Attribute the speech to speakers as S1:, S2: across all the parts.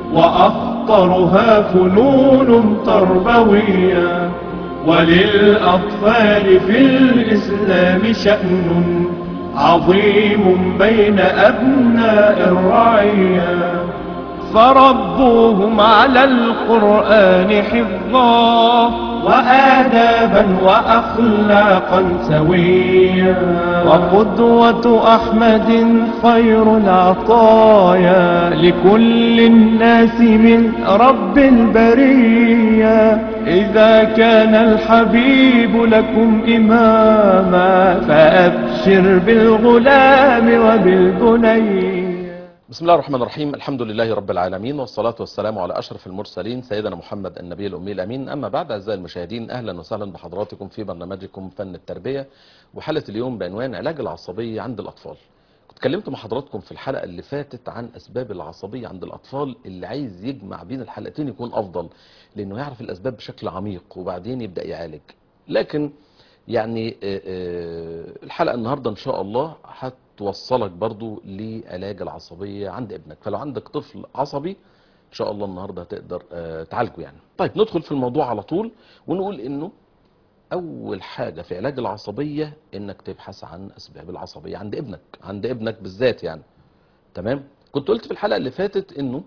S1: وأخطرها فنون تربوية. وللأطفال في الإسلام شأن عظيم بين أبناء الرعية، فربوهم على القرآن حفظا وآدابا وأخلاقا سويا. وقدوة أحمد خير العطايا لكل الناس من رب البرية. إذا كان الحبيب لكم إماما فأبشر بالغلام وبالبني.
S2: بسم الله الرحمن الرحيم. الحمد لله رب العالمين، والصلاة والسلام على أشرف المرسلين سيدنا محمد النبي الأمي الأمين. أما بعد، أعزائي المشاهدين، أهلا وسهلا بحضراتكم في برنامجكم فن التربية، وحلقة اليوم بعنوان علاج العصبية عند الأطفال. كنت اتكلمت مع حضراتكم في الحلقة اللي فاتت عن أسباب العصبية عند الأطفال. اللي عايز يجمع بين الحلقتين يكون أفضل، لأنه يعرف الأسباب بشكل عميق وبعدين يبدأ يعالج. لكن يعني الحلقة النهاردة إن شاء الله توصلك برضو لعلاج العصبية عند ابنك. فلو عندك طفل عصبي ان شاء الله النهاردة هتقدر تعالجه يعني. طيب ندخل في الموضوع على طول ونقول انه اول حاجة في علاج العصبية انك تبحث عن اسباب العصبية عند ابنك بالذات يعني. تمام. كنت قلت في الحلقة اللي فاتت انه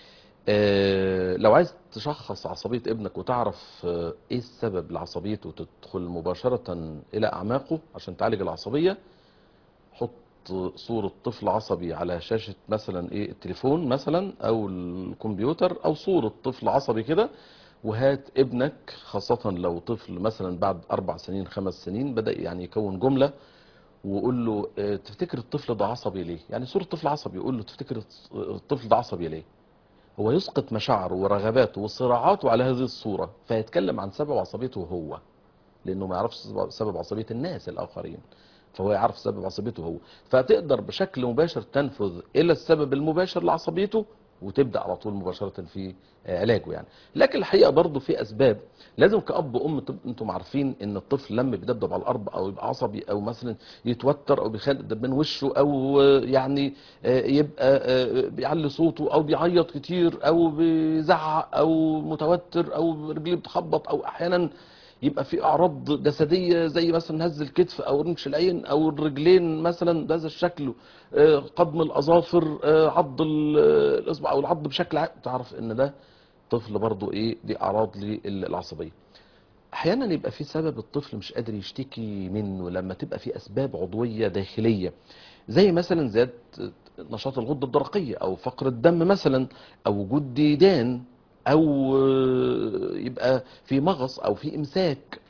S2: لو عايز تشخص عصبية ابنك وتعرف ايه السبب لعصبيته وتدخل مباشرة الى اعماقه عشان تعالج العصبية، حط صورة طفل عصبي على شاشة مثلا ايه التليفون مثلا او الكمبيوتر، او صورة طفل عصبي كده، وهات ابنك، خاصة لو طفل مثلا بعد 4 سنين 5 سنين بدأ يعني يكون جملة، وقول له تفتكر الطفل ده عصبي ليه؟ يعني صورة طفل عصبي، يقول له تفتكر الطفل ده عصبي ليه؟ هو يسقط مشاعره ورغباته وصراعاته على هذه الصورة، فيتكلم عن سبب عصبيته هو، لانه ما يعرفش سبب عصبية الناس الاخرين، فهو يعرف سبب عصبيته هو. فتقدر بشكل مباشر تنفذ الى السبب المباشر لعصبيته وتبدأ على طول مباشرة في علاجه يعني. لكن الحقيقة برضو في اسباب لازم كأب وام انتم عارفين ان الطفل لما بيدبدب على الارض او يبقى عصبي او مثلا يتوتر او بيخلق من وشه او يعني يبقى بيعلي صوته او بيعيط كتير او بيزعق او متوتر او رجليه بتخبط او احيانا يبقى في اعراض جسديه زي مثلا هز الكتف او رمش العين او الرجلين مثلا بهذا الشكل، قضم الاظافر، عض الاصبع او العض بشكل عام، تعرف ان ده طفل برضو ايه، دي اعراض للعصبيه. احيانا يبقى في سبب الطفل مش قادر يشتكي منه لما تبقى في اسباب عضويه داخليه، زي مثلا زياده نشاط الغده الدرقيه او فقر الدم مثلا، او وجود ديدان، او يبقى في مغص او في امساك،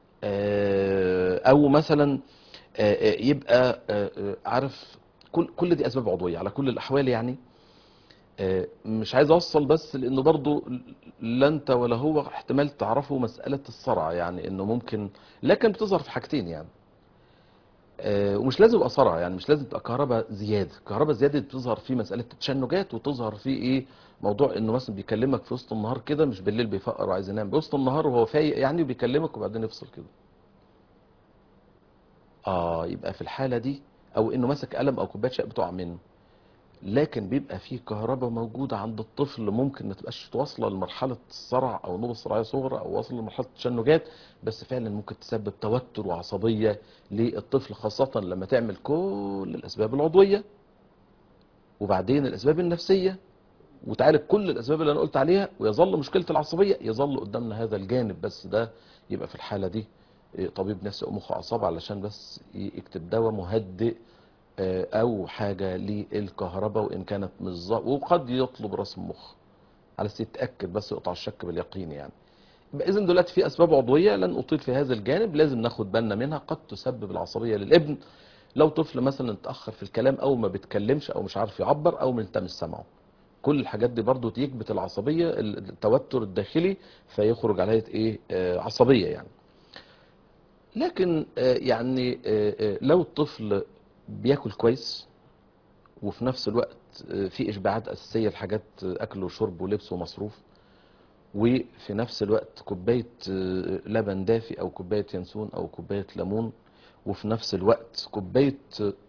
S2: او مثلا يبقى عارف، كل دي اسباب عضويه على كل الاحوال يعني. مش عايز اوصل بس لانه برضو لا انت ولا هو احتمال تعرفوا مساله الصرع، يعني انه ممكن، لكن بتظهر في حاجتين يعني. ومش لازم يبقى صرع، يعني مش لازم تبقى كهرباء زياده بتظهر في مساله التشنجات، وتظهر في ايه، موضوع انه مثلا بيكلمك في وسط النهار كده، مش بالليل بيفقر وعايز ينام، بوسط النهار وهو فايق يعني وبيكلمك وبعدين يفصل كده. يبقى في الحالة دي، او انه مسك قلم او كوبايه شاي بتقع منه، لكن بيبقى فيه كهرباء موجودة عند الطفل، ممكن ما تبقاش واصلة لمرحلة الصرع او نوبة صرعية صغرى او واصلة لمرحلة التشنجات، بس فعلا ممكن تسبب توتر وعصبية للطفل، خاصة لما تعمل كل الاسباب العضوية وبعدين الاسباب النفسية وتعالج كل الاسباب اللي انا قلت عليها، ويظل مشكلة العصبية يظل قدامنا هذا الجانب بس. ده يبقى في الحالة دي طبيب نفسي او مخ اعصاب علشان بس يكتب دواء مهدئ او حاجة للكهرباء، وان كانت مش وقد يطلب رسم مخ على اساس يتاكد بس، يقطع الشك باليقين يعني. يبقى اذا دلوقتي في اسباب عضويه لن اطيل في هذا الجانب لازم ناخد بالنا منها، قد تسبب العصبيه للابن. لو طفل مثلا اتاخر في الكلام او ما بيتكلمش او مش عارف يعبر او انت مش سامعه، كل الحاجات دي برضو تكبت العصبيه، التوتر الداخلي، فيخرج عليها ايه، عصبيه يعني. لكن يعني لو الطفل بياكل كويس وفي نفس الوقت في اشباعات اساسيه لحاجات اكل وشرب ولبس ومصروف، وفي نفس الوقت كوبايه لبن دافي او كوبايه ينسون او كوبايه ليمون، وفي نفس الوقت كوبايه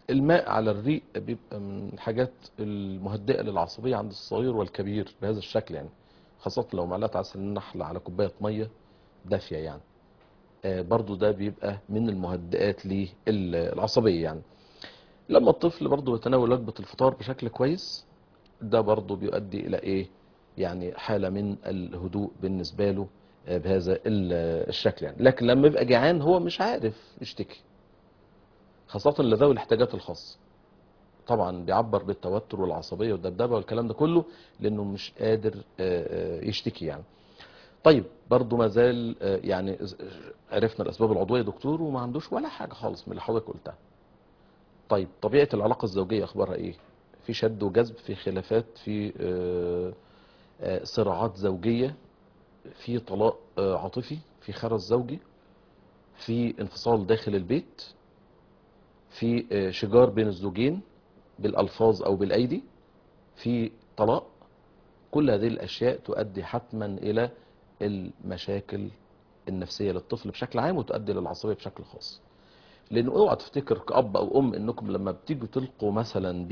S2: الماء على الريق بيبقى من الحاجات المهدئة للعصبية عند الصغير والكبير بهذا الشكل يعني، خاصة لو معلقة عسل النحل على كوباية مية دافية يعني. برضو ده بيبقى من المهدئات للعصبية يعني. لما الطفل برضو يتناول وجبة الفطار بشكل كويس، ده برضو بيؤدي إلى إيه؟ يعني حالة من الهدوء بالنسبة له بهذا الشكل يعني. لكن لما يبقى جعان هو مش عارف يشتكي، خاصة لذوي الاحتياجات الخاصة، طبعا بيعبر بالتوتر والعصبية والدبدبة والكلام ده كله لأنه مش قادر يشتكي يعني. طيب برضو ما زال يعني عرفنا الأسباب العضوية يا دكتور وما عندوش ولا حاجة خالص من اللي حضرتك قلتها. طيب طبيعة العلاقة الزوجية أخبارها إيه؟ في شد وجذب، في خلافات، في صراعات زوجية، في طلاق عاطفي، في خرس زوجي، في انفصال داخل البيت، في شجار بين الزوجين بالألفاظ أو بالأيدي، في طلاق. كل هذه الأشياء تؤدي حتما إلى المشاكل النفسية للطفل بشكل عام وتؤدي للعصبية بشكل خاص. لأنه اوعى تفتكر كأب أو أم إنكم لما بتيجوا تلقوا مثلا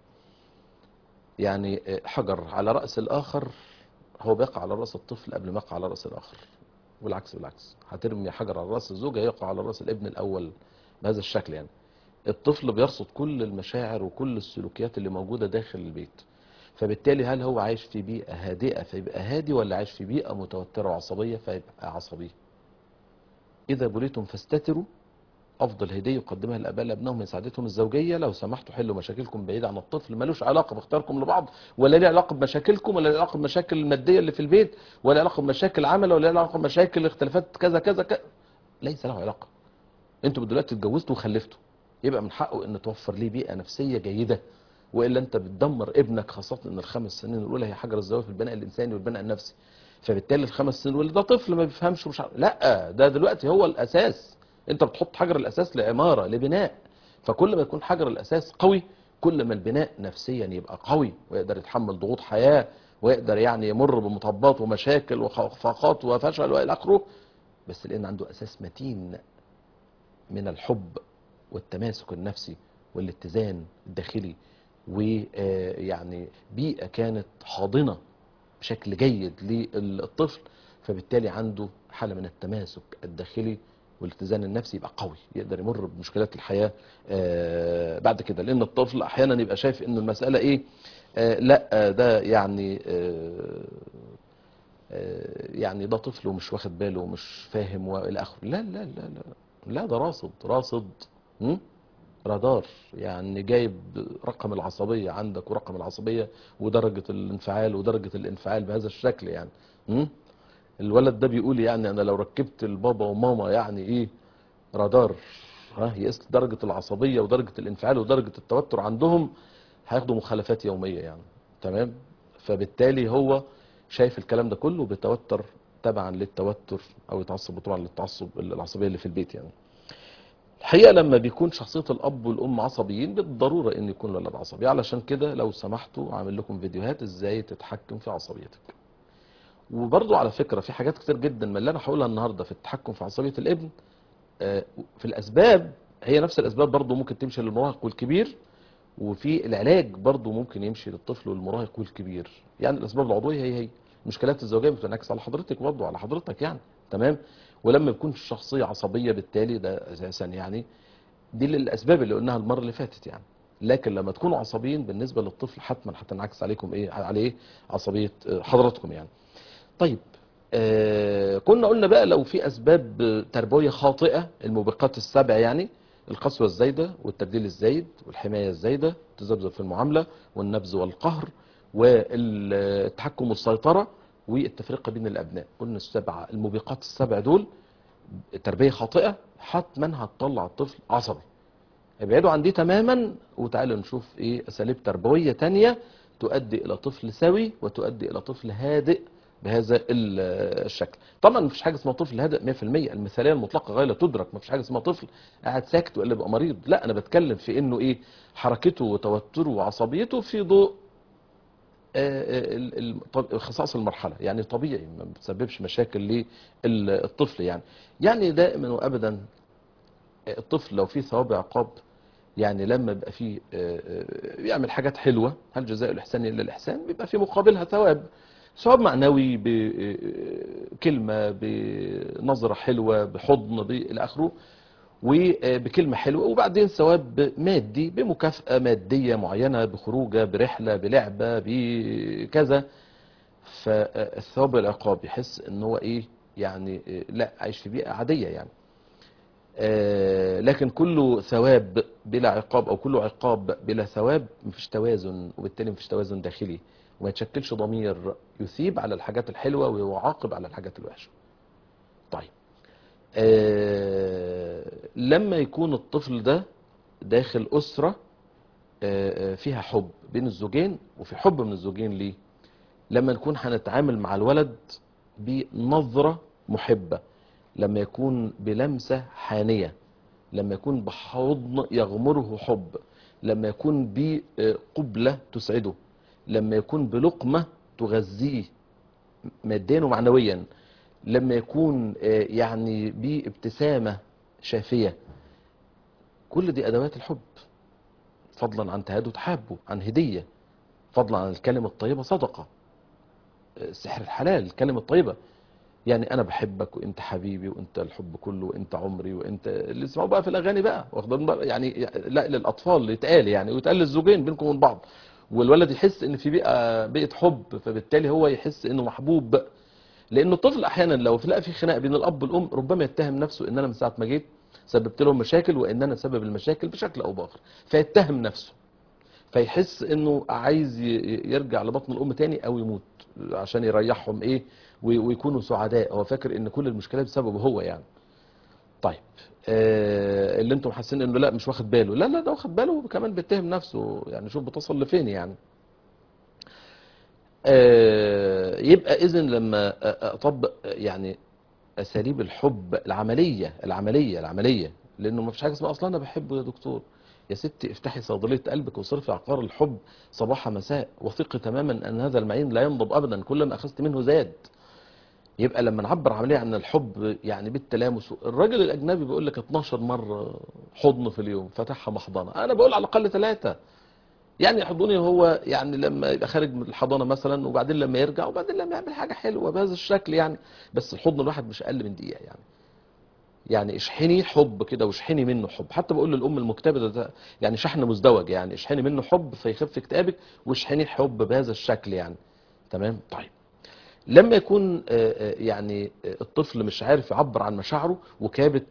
S2: يعني حجر على رأس الآخر، هو بيقع على رأس الطفل قبل ما يقع على رأس الآخر، والعكس بالعكس. هترمي حجر على رأس الزوجة هيقع على رأس الابن الأول بهذا الشكل يعني. الطفل بيرصد كل المشاعر وكل السلوكيات اللي موجودة داخل البيت، فبالتالي هل هو عايش في بيئة هادئة فيبقى هادي، ولا عايش في بيئة متوترة وعصبية فيبقى عصبي؟ إذا بليتم فاستتروا، أفضل هدية يقدمها الآباء لأبنائهم من سعادتهم الزوجية. لو سمحتوا حلوا مشاكلكم بعيد عن الطفل، ملوش علاقة باختياركم لبعض، ولا ليه علاقة بمشاكلكم، ولا ليه علاقة بمشاكل المادية اللي في البيت، ولا ليه علاقة بمشاكل عمل، ولا ليه علاقة بمشاكل اختلافات كذا كذا كذا. ليس له علاقة. انتوا دلوقتي اتجوزتوا وخلفتوا، يبقى من حقه ان توفر ليه بيئة نفسية جيدة، والا انت بتدمر ابنك، خاصة ان ال5 سنين الاولى هي حجر الزاوية في البناء الانساني والبناء النفسي. فبالتالي ال5 سنين الاولى ده طفل ما بيفهمش ومش عارف. لا، ده دلوقتي هو الاساس. انت بتحط حجر الاساس لعمارة لبناء، فكل ما يكون حجر الاساس قوي كل ما البناء نفسيا يبقى قوي، ويقدر يتحمل ضغوط حياة، ويقدر يعني يمر بمطبات ومشاكل وخفاقات وفشل والى اخره، بس لان عنده اساس متين من الحب والتماسك النفسي والاتزان الداخلي، ويعني بيئة كانت حاضنة بشكل جيد للطفل. فبالتالي عنده حالة من التماسك الداخلي والاتزان النفسي، يبقى قوي يقدر يمر بمشكلات الحياة بعد كده. لأن الطفل أحيانا يبقى شايف إن المسألة إيه، لا ده يعني يعني ده طفل ومش واخد باله ومش فاهم والى اخره. لا لا لا لا لا، ده راصد م? رادار، يعني جايب رقم العصبية عندك ورقم العصبية ودرجة الانفعال ودرجة الانفعال بهذا الشكل يعني. م? الولد ده بيقول يعني انا لو ركبت البابا وماما يعني ايه رادار، يقيس درجة العصبية ودرجة الانفعال ودرجة التوتر عندهم، هياخدوا مخالفات يومية يعني. تمام. فبالتالي هو شايف الكلام ده كله بيتوتر تبعا للتوتر، او يتعصب طبعا للتعصب العصبية اللي في البيت يعني. الحقيقة لما بيكون شخصية الاب والام عصبيين بالضرورة ان يكون الولد عصبي. علشان كده لو سمحتوا عامل لكم فيديوهات ازاي تتحكم في عصبيتك. وبرضو على فكرة في حاجات كتير جدا من اللي انا هقولها النهاردة في التحكم في عصبية الابن في الاسباب هي نفس الاسباب برضو ممكن تمشي للمراهق والكبير، وفي العلاج برضو ممكن يمشي للطفل والمراهق والكبير. يعني الاسباب العضويه هي المشكلات الزوجيه بتنعكس على حضرتك برضو على حضرتك يعني. تمام. ولما يكون الشخصيه عصبيه بالتالي ده اساسا يعني دي الاسباب اللي قلناها المره اللي فاتت يعني. لكن لما تكونوا عصبيين بالنسبه للطفل حتما هتنعكس عليكم ايه، عليه عصبيه حضراتكم يعني. طيب كنا قلنا بقى لو في اسباب تربويه خاطئه، الموبقات ال7 يعني: القسوه الزايده والتبديل الزايد والحمايه الزايده والتذبذب في المعامله والنبذ والقهر والتحكم والسيطره والتفرقه بين الابناء. قلنا الموبقات ال7 دول تربيه خاطئه حتما هتطلع الطفل عصبي. ابعدوا عن دي تماما وتعالوا نشوف ايه اساليب تربويه تانية تؤدي الى طفل سوي وتؤدي الى طفل هادئ بهذا الشكل. طبعا مفيش حاجه اسمها طفل هادئ 100%، المثاليه المطلقه غايه لا تدرك. مفيش حاجه اسمها طفل قاعد ساكت ولا يبقى مريض. لا، انا بتكلم في انه ايه، حركته وتوتره وعصبيته في ضوء خصائص المرحله يعني طبيعي، ما بتسببش مشاكل للطفل يعني. يعني دائما وابدا الطفل لو في ثواب عقاب يعني لما يبقى فيه بيعمل حاجات حلوة، هل جزاء الإحسان إلا الإحسان، بيبقى في مقابلها ثواب، ثواب معنوي بكلمة، بنظرة حلوة، بحضن، إلى آخره، وبكلمة حلوة، وبعدين ثواب مادي بمكافأة مادية معينة، بخروجة، برحلة، بلعبة، بكذا. فالثواب والعقاب يحس ان هو ايه يعني، لا عايش في بيئة عادية يعني. لكن كله ثواب بلا عقاب او كله عقاب بلا ثواب مفيش توازن، وبالتالي مفيش توازن داخلي، وما يتشكلش ضمير يثيب على الحاجات الحلوة ويعاقب على الحاجات الوحشة. طيب لما يكون الطفل ده داخل أسرة فيها حب بين الزوجين، وفي حب من الزوجين ليه، لما نكون هنتعامل مع الولد بنظرة محبة، لما يكون بلمسة حانية، لما يكون بحضن يغمره حب، لما يكون بقبلة تسعده، لما يكون بلقمة تغذيه ماديا ومعنويا، لما يكون يعني بابتسامة شافية. كل دي أدوات الحب، فضلا عن تهاد وتحابه، عن هدية، فضلا عن الكلمة الطيبة صدقة، سحر الحلال الكلمة الطيبة. يعني انا بحبك وانت حبيبي وانت الحب كله وانت عمري وانت اللي اسمعوا بقى في الاغاني بقى، واخدين بقى يعني، لا للاطفال اللي يتقال يعني، ويتقال للزوجين بينكم وبين بعض، والولد يحس ان في بيئه حب، فبالتالي هو يحس انه محبوب. لان الطفل احيانا لو لقى في خناقه بين الاب والام، ربما يتهم نفسه ان انا من ساعه ما جيت سببت لهم مشاكل، وان انا سبب المشاكل بشكل او باخر، فيتهم نفسه، فيحس انه عايز يرجع لبطن الام تاني او يموت عشان يريحهم ايه، ويكونوا سعداء. هو فاكر ان كل المشكلات بسببه هو يعني. طيب اللي انتم حاسين انه لا مش واخد باله، لا ده واخد باله وكمان بيتهم نفسه يعني، شوف بتصل لفين يعني. يبقى اذن لما اطبق يعني اساليب الحب العمليه، لانه ما فيش حاجه اسمها اصلا انا بحبه يا دكتور. يا ستي افتحي صيدليه قلبك وصرفي عقار الحب صباح مساء، وثقي تماما ان هذا المعين لا ينضب ابدا، كلما اخذت منه زاد. يبقى لما نعبر عمليه عن الحب يعني بالتلامس، الراجل الاجنبي بيقول لك 12 مره حضن في اليوم، فتحها محضنه، انا بقول على الاقل 3. يعني يحضني هو يعني لما يبقى خارج من الحضانه مثلا، وبعدين لما يرجع، وبعدين لما يعمل حاجه حلوه بهذا الشكل يعني. بس الحضن الواحد مش اقل من دقيقه يعني. يعني اشحني حب كده، واشحني منه حب. حتى بقول للام المكتئبه ده يعني شحن مزدوج، يعني اشحني منه حب فيخف اكتئابك، واشحني حب بهذا الشكل يعني. تمام. طيب لما يكون يعني الطفل مش عارف يعبر عن مشاعره، وكابت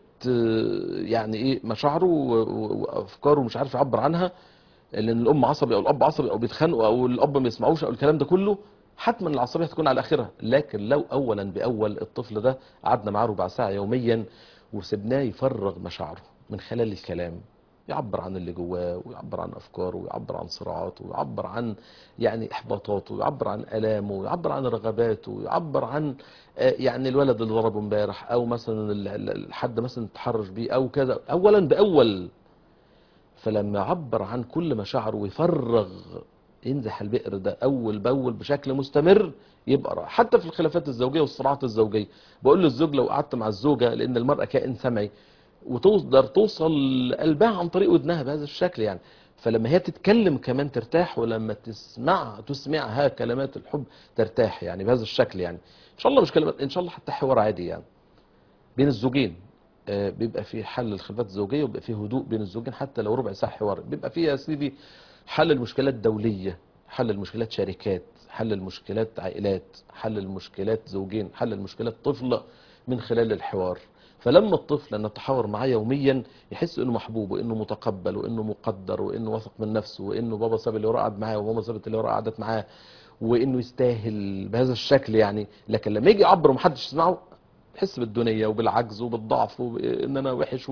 S2: يعني ايه مشاعره وافكاره مش عارف يعبر عنها، لان الام عصبي او الاب عصبي او بيتخانقوا او الاب ما يسمعوش او الكلام ده كله، حتما العصبيه هتكون على اخرها. لكن لو اولا باول الطفل ده قعدنا معاه ربع ساعه يوميا، وسبناه يفرغ مشاعره من خلال الكلام، يعبر عن اللي جواه، ويعبر عن افكاره، ويعبر عن صراعاته، ويعبر عن يعني احباطاته، ويعبر عن الامه، ويعبر عن رغباته، ويعبر عن يعني الولد اللي ضربه امبارح، او مثلا الحد مثلا تحرش بيه او كذا، اولا باول. فلما يعبر عن كل مشاعره ويفرغ، ينزح البئر ده اول باول بشكل مستمر، يبقى راح. حتى في الخلافات الزوجيه والصراعات الزوجيه، بقول للزوج لو قعدت مع الزوجه، لان المراه كائن سمعي، وتقدر توصل قلبها عن طريق ودنها بهذا الشكل يعني، فلما هي تتكلم كمان ترتاح، ولما تسمعها كلمات الحب ترتاح يعني بهذا الشكل يعني. ان شاء الله مش كلمات، ان شاء الله حتى حوار عادي يعني بين الزوجين. بيبقى في حل الخلافات الزوجيه، وبيبقى في هدوء بين الزوجين، حتى لو ربع ساعه حوار بيبقى فيه يا سيدي حل المشكلات دوليه، حل المشكلات شركات، حل المشكلات عائلات، حل المشكلات زوجين، حل المشكلات طفل، من خلال الحوار. فلما الطفل نتحاور معاه يوميا، يحس انه محبوب، وانه متقبل، وانه مقدر، وانه واثق من نفسه، وانه بابا ساب اللي وراه قعد معاه، وماما سابت اللي وراه قعدت معاه، وانه يستاهل بهذا الشكل يعني. لكن لما يجي يعبر ومحدش يسمعه، يحس بالدنيا وبالعجز وبالضعف وان انا وحش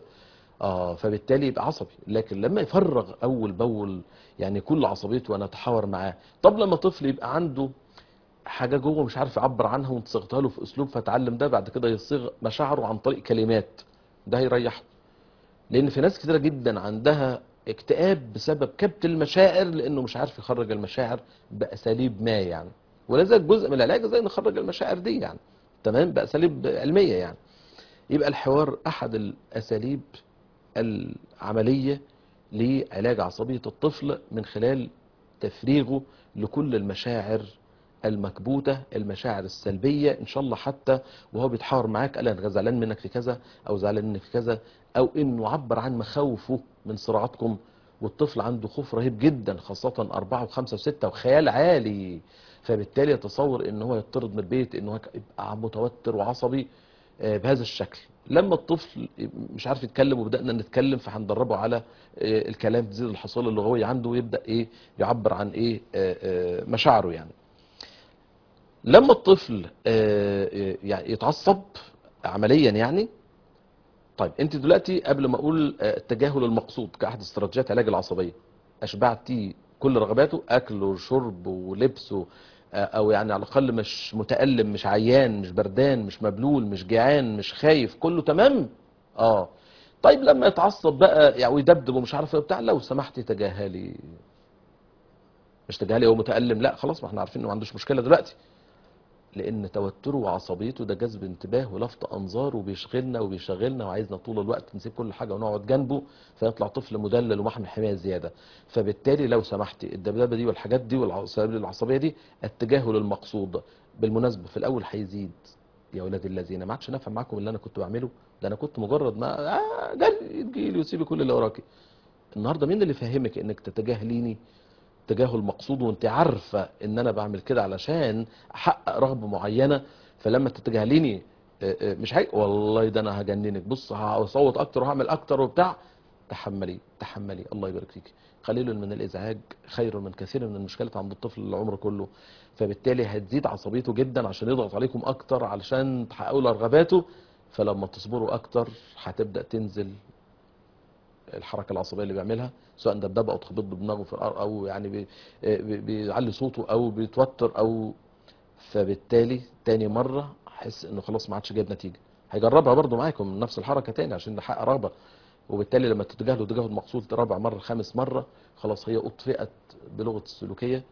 S2: فبالتالي يبقى عصبي. لكن لما يفرغ اول باول يعني كل عصبيته وانا اتحاور معاه. طب لما طفل يبقى عنده حاجه جوه مش عارف يعبر عنها، وانت صيغتها له في اسلوب، فتعلم ده بعد كده يصيغ مشاعره عن طريق كلمات، ده هيريحه. لان في ناس كتيره جدا عندها اكتئاب بسبب كبت المشاعر، لانه مش عارف يخرج المشاعر باساليب ما يعني. ولذلك جزء من العلاج ازاي نخرج المشاعر دي يعني، تمام، باساليب علميه يعني. يبقى الحوار احد الاساليب العمليه لعلاج عصبية الطفل من خلال تفريغه لكل المشاعر المكبوتة، المشاعر السلبية ان شاء الله، حتى وهو بيتحاور معاك قال انا زعلان منك في كذا او زعلان منك في كذا، او انه عبر عن مخاوفه من صراعاتكم. والطفل عنده خوف رهيب جدا، خاصة 4 و5 و6 وخيال عالي، فبالتالي يتصور ان هو يطرد من البيت، ان هو يبقى متوتر وعصبي بهذا الشكل. لما الطفل مش عارف يتكلم وبدأنا نتكلم، فهندربه على الكلام، تزيد الحصيلة اللغوية عنده ويبدأ ايه يعبر عن ايه مشاعره يعني. لما الطفل يعني يتعصب عمليا يعني. طيب انت دلوقتي قبل ما اقول التجاهل المقصود كاحد استراتيجيات علاج العصبيه، اشبعتي كل رغباته، اكل وشرب ولبس او يعني على الاقل مش متالم، مش عيان، مش بردان، مش مبلول، مش جيعان، مش خايف، كله تمام؟ اه. طيب لما يتعصب بقى يعني ويدبدب ومش عارف ايه بتاع، لو سمحتي تجاهلي. مش تجاهلي هو متالم، لا خلاص، ما احنا عارفين انه ما عندوش مشكله دلوقتي، لان توتره وعصبيته ده جذب انتباه ولفت انظار وبيشغلنا وبيشغلنا وعايزنا طول الوقت نسيب كل حاجه ونقعد جنبه، فيطلع طفل مدلل ومحمي حمايه زياده. فبالتالي لو سمحتي الدبدبه دي والحاجات دي والسبب العصبيه دي التجاهل المقصود. بالمناسبه في الاول هيزيد، يا ولاد الذين ما عادش نافع معاكم اللي انا كنت بعمله ده، انا كنت مجرد ما جري تجيلي وسيبي كل اللي وراكي. النهارده مين اللي فهمك انك تتجاهليني تجاهل مقصود وانت عارفه ان انا بعمل كده علشان احقق رغبه معينه؟ فلما تتجاهليني مش هي والله ده انا هجننك، بص هصوت اكتر وهعمل اكتر وبتاع. تحملي تحملي، الله يبارك فيك. قليل من الازعاج خير من كثير من المشكلات عند الطفل العمر كله. فبالتالي هتزيد عصبيته جدا عشان يضغط عليكم اكتر علشان تحققوا له رغباته. فلما تصبروا اكتر هتبدا تنزل الحركه العصبيه اللي بيعملها، سواء دبدبه او تخبيط بدماغه في الارض، او يعني بيعلي صوته او بيتوتر او. فبالتالي تاني مره هحس انه خلاص ما عادش جايب نتيجه، هيجربها برضه معاكم نفس الحركه تاني عشان يحقق رغبه. وبالتالي لما تتجاهلوا تجاهل مقصود رابع مره خامس مره، خلاص هي اطفئت بلغه السلوكيه.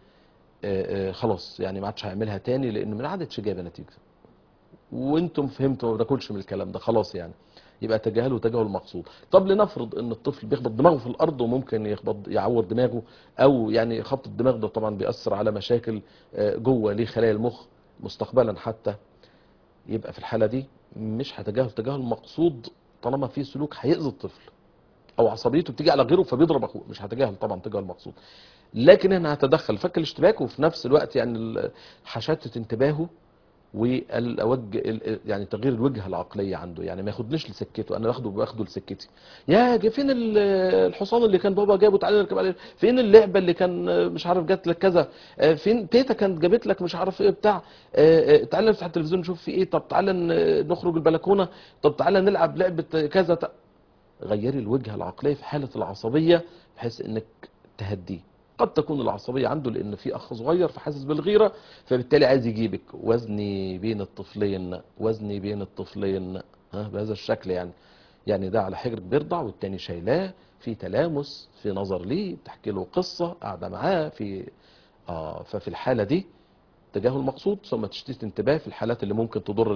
S2: خلاص يعني ما عادش هيعملها تاني لان ما عادتش جايبه نتيجه. وانتم فهمتوا ما بناكلش من الكلام ده خلاص يعني. يبقى تجاهله تجاهل مقصود. طب لنفرض ان الطفل بيخبط دماغه في الارض وممكن يخبط يعور دماغه، او يعني خبط الدماغ ده طبعا بيأثر على مشاكل جوه لخلايا المخ مستقبلا حتى. يبقى في الحالة دي مش هتجاهل تجاهل مقصود طالما في سلوك هيأذي الطفل او عصبيته بتيجي على غيره فبيضرب اخوه، مش هتجاهل طبعا تجاهل مقصود. لكن هنا هتدخل فك الاشتباك وفي نفس الوقت يعني هشتت انتباهه يعني تغيير الوجهه العقليه عنده، يعني ما ياخدنيش لسكته، انا باخده لسكتي. فين الحصان اللي كان بابا جابه تعالى نركب عليه، فين اللعبه اللي كان مش عارف جات لك كذا، فين تيتا كانت جابت لك مش عارف ايه بتاع، تعالى نفتح التلفزيون نشوف في ايه، طب تعالى نخرج البلكونه، طب تعالى نلعب لعبه كذا. غيري الوجهه العقليه في حاله العصبيه بحيث انك تهديه. قد تكون العصبية عنده لأن في أخ صغير فحاسس بالغيرة، فبالتالي عايز يجيبك. وزني بين الطفلين، وزني بين الطفلين، بهذا الشكل يعني. يعني ده على حجرك بيرضع والتاني شايلاه، في تلامس، في نظر ليه، بتحكي له قصة، قاعدة معاه في ففي الحالة دي تجاهل مقصود ثم تشتيت انتباه في الحالات اللي ممكن تضر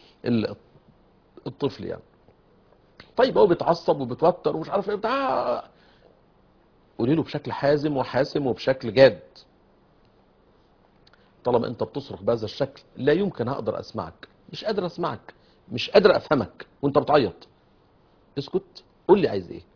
S2: الطفل يعني. طيب هو بيتعصب وبيتوتر ومش عارف ايه بتاع، قولي له بشكل حازم وحاسم وبشكل جاد. طالما انت بتصرخ بهذا الشكل لا يمكن هقدر اسمعك، مش قادر اسمعك، مش قادر افهمك وانت بتعيط. اسكت، قول لي عايز ايه.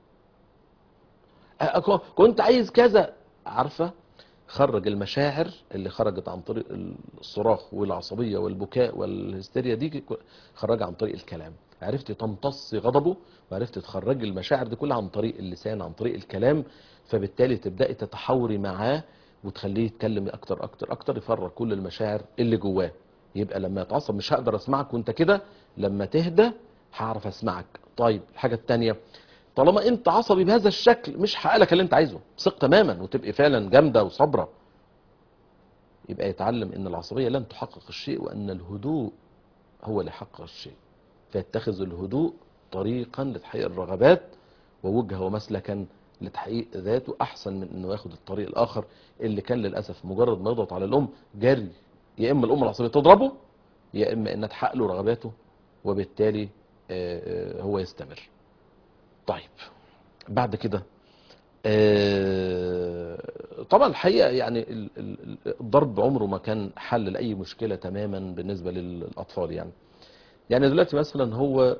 S2: كنت عايز كذا. عارفه، خرج المشاعر اللي خرجت عن طريق الصراخ والعصبيه والبكاء والهستيريا دي، خرجها عن طريق الكلام. عرفتي تمتصي غضبه وعرفتي تخرجي المشاعر دي كلها عن طريق اللسان، عن طريق الكلام. فبالتالي تبداي تتحاوري معاه وتخليه يتكلم اكتر اكتر اكتر، يفرغ كل المشاعر اللي جواه. يبقى لما يتعصب مش هقدر اسمعك وانت كده، لما تهدى هعرف اسمعك. طيب الحاجه الثانيه، طالما انت عصبي بهذا الشكل مش هحقق اللي انت عايزه، ثق تماما وتبقي فعلا جامده وصابره. يبقى يتعلم ان العصبيه لن تحقق الشيء وان الهدوء هو اللي يحقق الشيء. فيتخذ الهدوء طريقا لتحقيق الرغبات ووجهه ومسلكا لتحقيق ذاته، احسن من انه ياخد الطريق الاخر اللي كان للاسف مجرد ما يضغط على الام جري، يا اما الام العصبيه تضربه يا اما انها تحقق له رغباته وبالتالي هو يستمر. طيب بعد كده طبعا الحقيقة يعني الضرب عمره ما كان حل لأي مشكلة تماما بالنسبة للأطفال يعني دلوقتي مثلا هو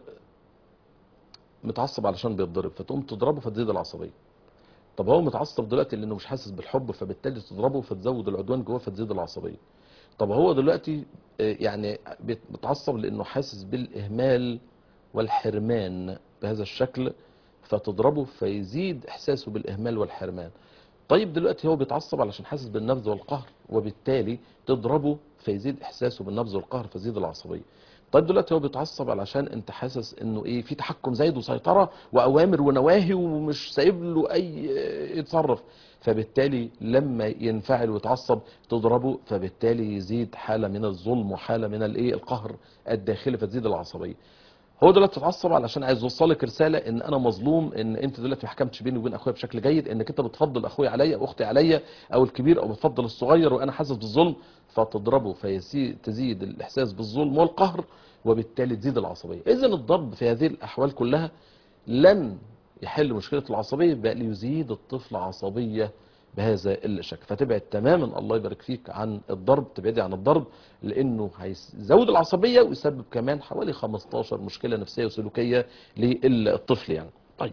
S2: متعصب علشان بيتضرب، فتقوم تضربه فتزيد العصبية. طب هو متعصب دلوقتي لأنه مش حاسس بالحب، فبالتالي تضربه فتزود العدوان جواه فتزيد العصبية. طب هو دلوقتي يعني بيتعصب لأنه حاسس بالإهمال والحرمان بهذا الشكل، فتضربه فيزيد إحساسه بالإهمال والحرمان. طيب دلوقتي هو بيتعصب علشان حاسس بالنبذ والقهر، وبالتالي تضربه فيزيد احساسه بالنبذ والقهر فيزيد العصبيه. طيب دلوقتي هو بيتعصب علشان انت حاسس انه ايه، في تحكم زايد وسيطره واوامر ونواهي ومش سايب له اي يتصرف، فبالتالي لما ينفعل ويتعصب تضربه، فبالتالي يزيد حاله من الظلم وحاله من الايه القهر الداخلي فتزيد العصبيه. هو دلوقتي بتتعصب علشان عايز يوصلك رساله ان انا مظلوم، ان انت دلوقتي ما حكمتش بيني وبين اخويا بشكل جيد، انك انت بتفضل اخويا عليا او اختي عليا او الكبير، او بتفضل الصغير وانا حاسس بالظلم، فتضربه تزيد الاحساس بالظلم والقهر، وبالتالي تزيد العصبيه. اذا الضرب في هذه الاحوال كلها لن يحل مشكله العصبيه، بل يزيد الطفل عصبيه بهذا الشكل. فتبعد تماما الله يبارك فيك عن الضرب، تبعدي عن الضرب، لانه هيزود العصبيه ويسبب كمان حوالي 15 مشكله نفسيه وسلوكيه للطفل طيب،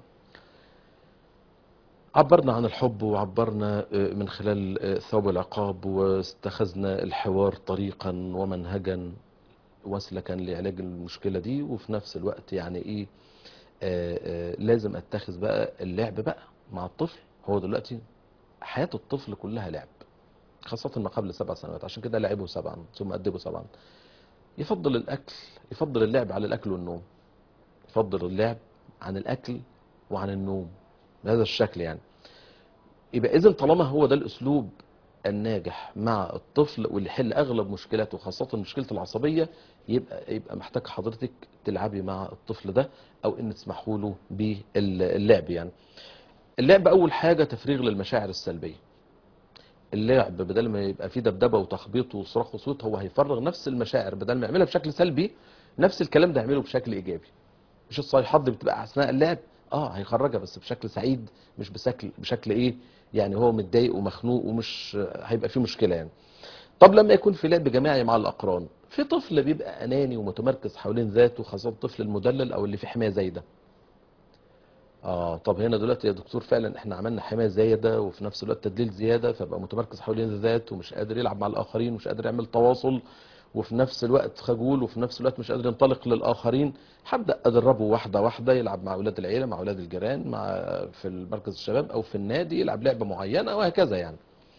S2: عبرنا عن الحب وعبرنا من خلال ثواب العقاب، واستخذنا الحوار طريقا ومنهجا وسلكا لعلاج المشكله دي، وفي نفس الوقت يعني ايه لازم اتخذ بقى اللعب بقى مع الطفل. هو دلوقتي حياه الطفل كلها لعب، خاصة ما قبل 7 سنوات، عشان كده لعبه 7 ثم أدبه 7. يفضل الأكل، يفضل اللعب على الأكل والنوم، يفضل اللعب عن الأكل وعن النوم بهذا الشكل يبقى إذن طالما هو ده الأسلوب الناجح مع الطفل واللي يحل أغلب مشكلاته خاصة مشكلة العصبية، يبقى محتاج حضرتك تلعبي مع الطفل ده، أو إن تسمحوا له باللعب اللعب أول حاجة تفريغ للمشاعر السلبية. اللعب بدل ما يبقى فيه دبدبه وتخبيط وصراخ وصوت، هو هيفرغ نفس المشاعر، بدل ما يعملها بشكل سلبي نفس الكلام ده يعمله بشكل ايجابي. مش الصيحات دي بتبقى اثناء اللعب، هيخرجها بس بشكل سعيد، مش بشكل ايه هو متضايق ومخنوق ومش هيبقى فيه مشكله طب لما يكون في لعب جماعي مع الاقران، في طفل بيبقى اناني ومتمركز حوالين ذاته، خاصه الطفل المدلل او اللي فيه حمايه زايده. طب هنا دلوقتي يا دكتور فعلا احنا عملنا حماية زيادة وفي نفس الوقت تدليل زيادة، فبقى متمركز حوالين الذات ومش قادر يلعب مع الآخرين ومش قادر يعمل تواصل، وفي نفس الوقت خجول، وفي نفس الوقت مش قادر ينطلق للآخرين. هبدأ أدربه واحدة واحدة، يلعب مع أولاد العيلة، مع أولاد الجيران، في المركز الشباب أو في النادي، يلعب لعبة معينة وهكذا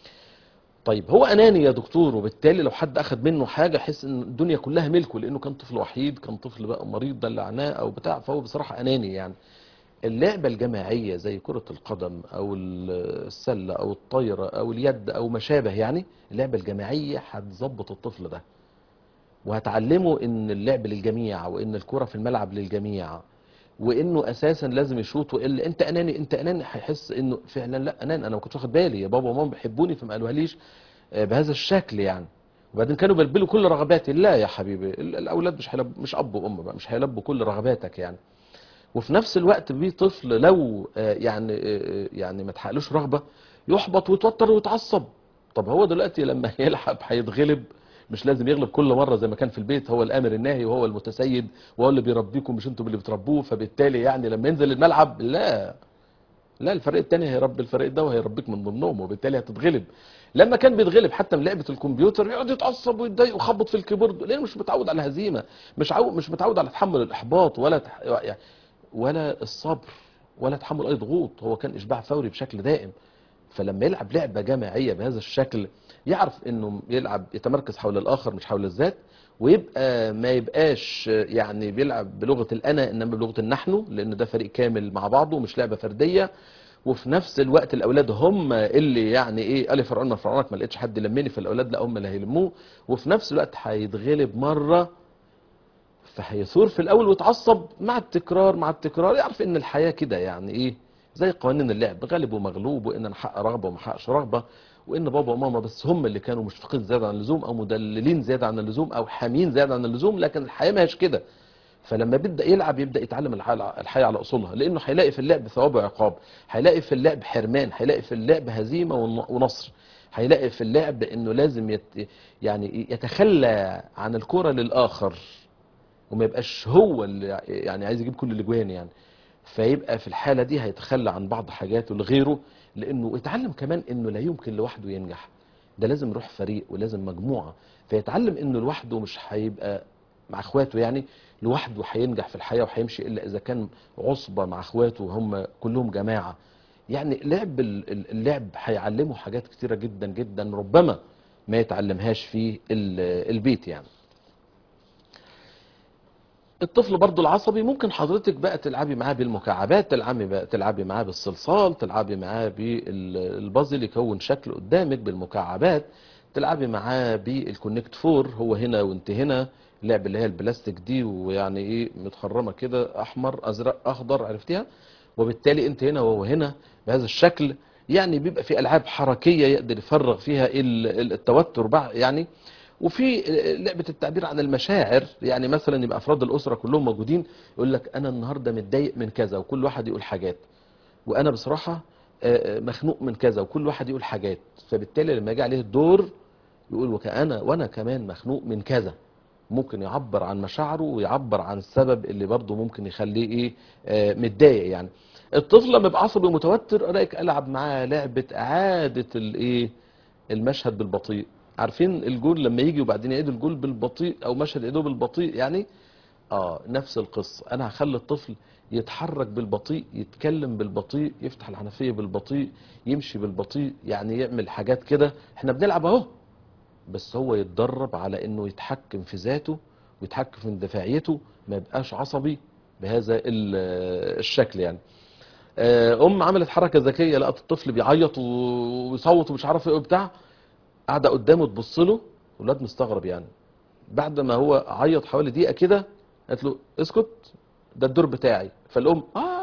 S2: طيب هو أناني يا دكتور، وبالتالي لو حد أخذ منه حاجة حس إن الدنيا كلها ملكه، لأنه كان طفل وحيد، كان طفل بقى مريض دلعناه أو بتاع، فهو بصراحة أناني اللعبة الجماعية زي كرة القدم أو السلة أو الطايرة أو اليد أو ما شابه اللعبة الجماعية هتظبط الطفل ده، وهتعلمه إن اللعب للجميع، وإن الكرة في الملعب للجميع، وإنه أساسا لازم يشوط، وإلا أنت أناني أنت أناني، هيحس إنه فعلا لا أناني، أنا ما كنتش واخد بالي، يا بابا وماما بيحبوني فما قالوهاليش بهذا الشكل وبعدين كانوا بيلبلوا كل رغباتي. لا يا حبيبي، الأولاد مش أب وأم بقى، مش هيلبوا كل رغباتك وفي نفس الوقت بيه طفل لو يعني ما تحقلوش رغبة يحبط ويتوتر ويتعصب. طب هو دلوقتي لما يلعب هيتغلب، مش لازم يغلب كل مرة زي ما كان في البيت، هو الامر الناهي وهو المتسيد وهو اللي بيربيكم مش انتوا اللي بتربوه، فبالتالي لما ينزل الملعب لا الفريق التاني هيربي الفريق ده وهيربيك من ضمنهم، وبالتالي هتتغلب. لما كان بيتغلب حتى من لعبة الكمبيوتر يقعد يتعصب ويتضايق ويخبط في الكيبورد، لانه مش متعود على الهزيمة، مش متعود على تحمل الاحباط ولا الصبر ولا تحمل اي ضغوط، هو كان اشباع فوري بشكل دائم. فلما يلعب لعبة جماعية بهذا الشكل يعرف انه يتمركز حول الاخر مش حول الذات، ويبقى ما يبقاش بيلعب بلغة الانا انما بلغة النحن، لان ده فريق كامل مع بعضه مش لعبة فردية. وفي نفس الوقت الاولاد هم اللي قال فرعون من فرعونك ما لقيتش حد يلمني، فالاولاد لا هم اللي هيلموه، وفي نفس الوقت هيتغلب مرة، فهيثور في الاول ويتعصب، مع التكرار يعرف ان الحياة كده زي قوانين اللعب، غالب ومغلوب، وان انا حق رغبة وما حقش رغبة، وان بابا وماما بس هم اللي كانوا مشفقين زيادة عن اللزوم او مدللين زيادة عن اللزوم او حامين زيادة عن اللزوم، لكن الحياة ما هيش كده. فلما بيبدأ يلعب يبدأ يتعلم الحياة على أصولها، لأنه هيلاقي في اللعب ثواب وعقاب، هيلاقي في اللعب حرمان، هيلاقي في اللعب هزيمة ونصر، هيلاقي في اللعب انه لازم يعني يتخلى عن الكرة للآخر، وما يبقاش هو اللي يعني عايز يجيب كل الاجوان يعني. فيبقى في الحالة دي هيتخلى عن بعض حاجاته لغيره، لانه اتعلم كمان انه لا يمكن لوحده ينجح، ده لازم يروح فريق ولازم مجموعة. فيتعلم انه لوحده مش هيبقى مع اخواته يعني لوحده هينجح في الحياة وهيمشي، الا اذا كان عصبة مع اخواته وهم كلهم جماعة. يعني لعب اللعب هيعلمه حاجات كتيرة جدا جدا ربما ما يتعلمهاش في البيت يعني. الطفل برضو العصبي ممكن حضرتك بقى تلعبي معاه بالمكعبات، تلعبي معاه بالصلصال، تلعبي معاه بالبازل يكون شكل قدامك بالمكعبات، تلعبي معاه بالكونكت فور، هو هنا وانت هنا، اللعب اللي هي البلاستيك دي ويعني ايه متخرمه كده، احمر ازرق اخضر، عرفتيها؟ وبالتالي انت هنا وهو هنا بهذا الشكل. يعني بيبقى في العاب حركيه يقدر يفرغ فيها التوتر بقى يعني. وفي لعبة التعبير عن المشاعر، يعني مثلا يبقى أفراد الأسرة كلهم موجودين، يقول لك أنا النهاردة متضايق من كذا، وكل واحد يقول حاجات، وأنا بصراحة مخنوق من كذا، وكل واحد يقول حاجات. فبالتالي لما يجي عليه الدور يقول وأنا كمان مخنوق من كذا، ممكن يعبر عن مشاعره ويعبر عن السبب اللي برضه ممكن يخليه ايه متضايق يعني. الطفل لما يبقى عصبي ومتوتر رايك العب معاه لعبه اعاده الايه المشهد بالبطيء. عارفين الجول لما يجي وبعدين يعيد الجول بالبطيء او مشهد يعيده بالبطيء يعني؟ نفس القصه، انا هخلي الطفل يتحرك بالبطيء، يتكلم بالبطيء، يفتح الحنفيه بالبطيء، يمشي بالبطيء، يعني يعمل حاجات كده. احنا بنلعب اهو، بس هو يتدرب على انه يتحكم في ذاته ويتحكم في اندفاعيته، ما يبقاش عصبي بهذا الشكل يعني. عملت حركة ذكية، لقت الطفل بيعيط ويصوت ومش عارف ايه وبتاع، قاعدة قدامه تبص له، والواد مستغرب يعني. بعد ما هو عيط حوالي دقيقة كده قالت له اسكت، ده الدور بتاعي. فالام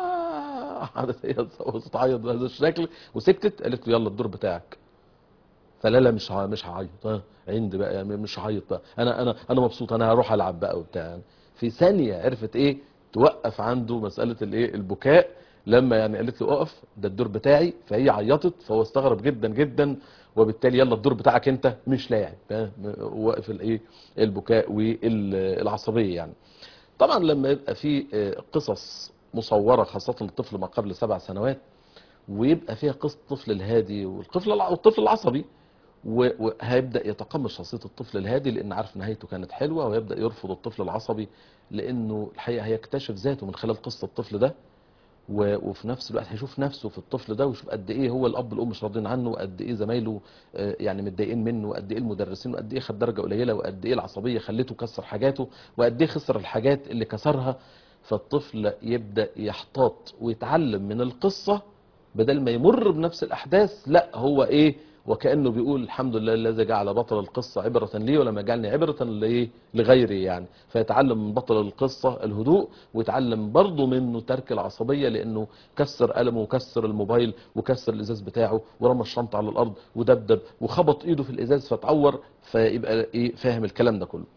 S2: قعدت هي تعيط بهذا الشكل وسكتت، قالت له يلا الدور بتاعك. فلا لا مش هعيط، عندي بقى يعني مش هعيط بقى، انا مبسوط، انا هروح العب بقى وبتاع يعني. في ثانيه عرفت ايه توقف عنده مساله الايه البكاء، لما يعني قالت له اقف ده الدور بتاعي، فهي عيطت، فهو استغرب جدا جدا، وبالتالي يلا الدور بتاعك انت مش لاعب، وقف الايه البكاء والعصبيه يعني. طبعا لما يبقى في قصص مصوره خاصه للطفل ما قبل 7 سنوات، ويبقى فيها قصه الطفل الهادي والطفل العصبي، وهيبدأ يتقمص شخصية الطفل الهادي لأن عارف نهايته كانت حلوة، ويبدأ يرفض الطفل العصبي لأنه الحقيقة هيكتشف ذاته من خلال قصة الطفل ده، وفي نفس الوقت هيشوف نفسه في الطفل ده، ويشوف قد ايه هو الاب والام مش راضيين عنه، وقد ايه زمايله يعني متضايقين منه، وقد ايه المدرسين، وقد ايه خد درجه قليله، وقد ايه العصبيه خلته كسر حاجاته، وقد ايه خسر الحاجات اللي كسرها. فالطفل يبدا يحتاط ويتعلم من القصه، بدل ما يمر بنفس الاحداث، لا هو ايه وكانه بيقول الحمد لله الذي جعل بطل القصه عبره لي ولم يجعلني عبره لغيري يعني. فيتعلم من بطل القصه الهدوء، ويتعلم برضه منه ترك العصبيه، لانه كسر قلمه وكسر الموبايل وكسر الازاز بتاعه ورمى الشنطه على الارض ودبدب وخبط ايده في الازاز فتعور، فيبقى ايه فاهم الكلام ده كله.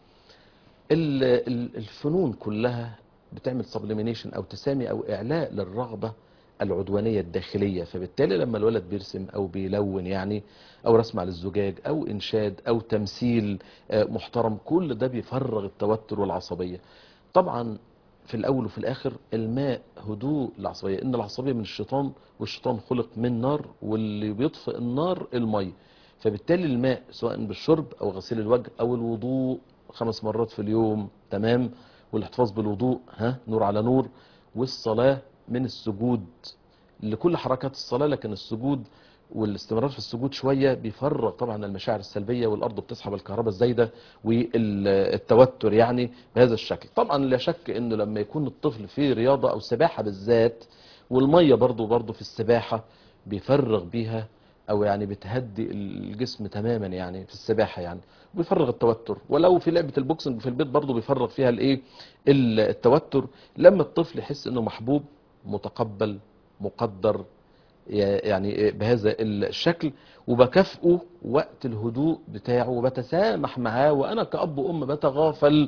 S2: الفنون كلها بتعمل سبليمينيشن او تسامي او اعلاء للرغبه العدوانيه الداخليه. فبالتالي لما الولد بيرسم او بيلون يعني، او رسم على الزجاج او انشاد او تمثيل محترم، كل ده بيفرغ التوتر والعصبيه. طبعا في الاول وفي الاخر الماء هدوء العصبيه، ان العصبيه من الشيطان، والشيطان خلق من نار، واللي بيطفئ النار المي. فبالتالي الماء سواء بالشرب او غسيل الوجه او الوضوء 5 مرات في اليوم تمام، والاحتفاظ بالوضوء نور على نور، والصلاة من السجود لكل حركات الصلاة، لكن السجود والاستمرار في السجود شوية بيفرغ طبعا المشاعر السلبية، والأرض بتسحب الكهرباء الزايدة والتوتر يعني بهذا الشكل. طبعا لا شك انه لما يكون الطفل في رياضة او سباحة بالذات، والمية برضو في السباحة بيفرغ بيها، او يعني بتهدي الجسم تماما يعني في السباحة يعني، بيفرغ التوتر. ولو في لعبة البوكسنج في البيت برضو بيفرغ فيها الايه التوتر. لما الطفل يحس انه محبوب متقبل مقدر يعني بهذا الشكل، وبكافئه وقت الهدوء بتاعه وبتسامح معاه، وانا كأب وام بتغافل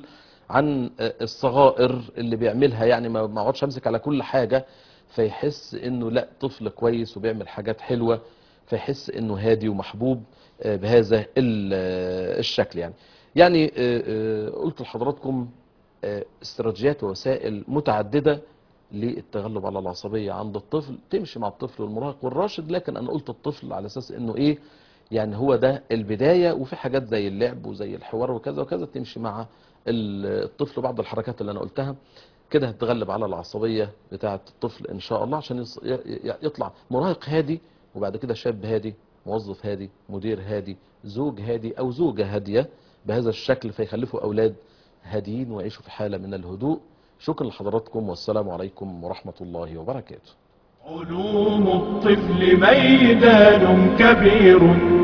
S2: عن الصغائر اللي بيعملها، يعني ما اقعدش امسك على كل حاجة، فيحس انه لا طفل كويس وبيعمل حاجات حلوة، فيحس انه هادي ومحبوب بهذا الشكل. يعني قلت لحضراتكم استراتيجيات ووسائل متعددة للتغلب على العصبية عند الطفل، تمشي مع الطفل والمراهق والراشد، لكن انا قلت الطفل على اساس انه ايه، يعني هو ده البداية، وفي حاجات زي اللعب وزي الحوار وكذا وكذا تمشي مع الطفل، وبعض الحركات اللي انا قلتها كده هتتغلب على العصبية بتاعة الطفل ان شاء الله، عشان يطلع مراهق هادي، وبعد كده شاب هادي، موظف هادي، مدير هادي، زوج هادي او زوجة هادية بهذا الشكل، فيخلفوا اولاد هاديين ويعيشوا في حالة من الهدوء. شكرا لحضراتكم، والسلام عليكم ورحمة الله وبركاته.
S1: علوم الطفل ميدان كبير،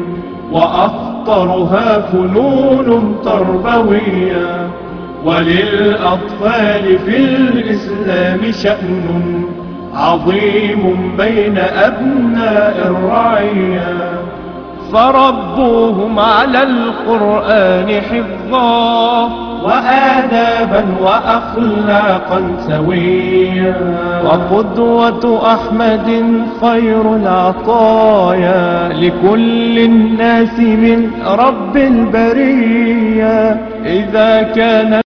S1: وأخطرها فنون تربوية، وللأطفال في الإسلام شأن عظيم بين أبناء الرعية، فربوهم على القرآن حفظا، وآدابا وأخلاقا سويا، وقدوة أحمد خير العطايا لكل الناس من رب البرية، إذا كان